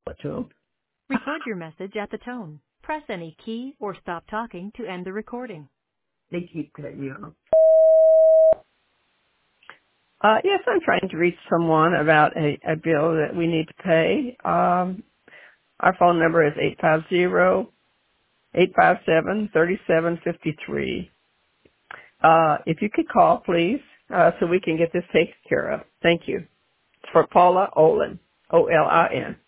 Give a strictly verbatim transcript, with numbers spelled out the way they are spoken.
to them. Record your message at the tone. Press any key or stop talking to end the recording. They keep cutting you off. Uh, yes, I'm trying to reach someone about a, a bill that we need to pay. Um, our phone number is eight five zero, eight five seven, three seven five three. Uh, if you could call, please, uh, so we can get this taken care of. Thank you. It's for Paula Olin, O L I N.